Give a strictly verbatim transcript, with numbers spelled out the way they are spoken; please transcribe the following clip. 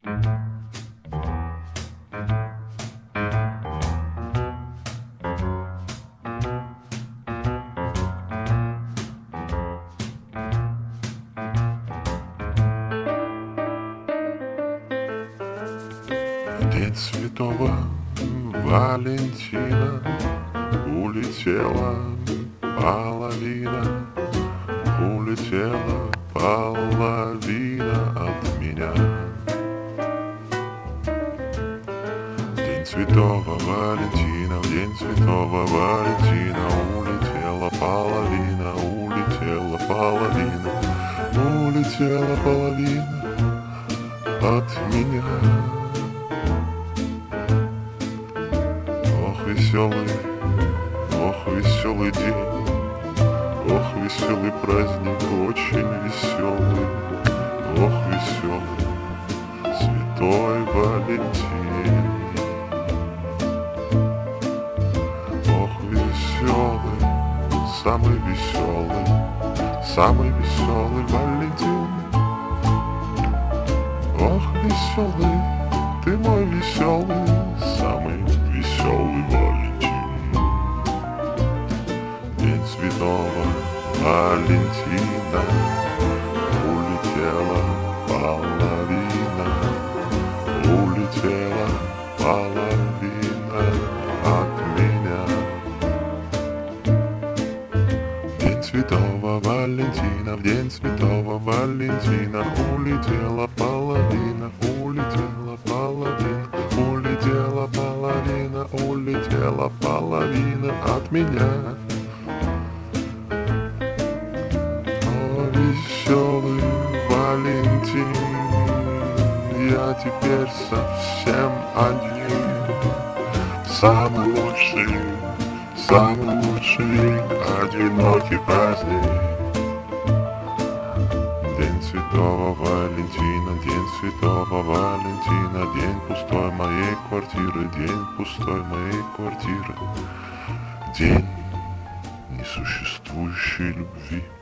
День Святого Валентина, улетела половина, улетела половина от меня. День Святого Валентина, в день Святого Валентина улетела половина, улетела половина, улетела половина от меня. Ох, веселый, ох, веселый день, ох, веселый праздник, очень веселый, ох, веселый, Святой Валентин. Ох, веселый, самый веселый, самый веселый Валентин. Ох, веселый, ты мой веселый, самый веселый Валентин. День Святого Валентина, улетела половина, улетела половина от меня. День Святого Валентина, в день Святого Валентина улетела половина, улетела половина, улетела половина, улетела половина от меня. О, веселый Валентин, я теперь совсем один, самый лучший, самый лучший одинокий праздник. День Святого Валентина, день Святого Валентина, день пустой моей квартиры, день пустой моей квартиры, день несуществующей любви.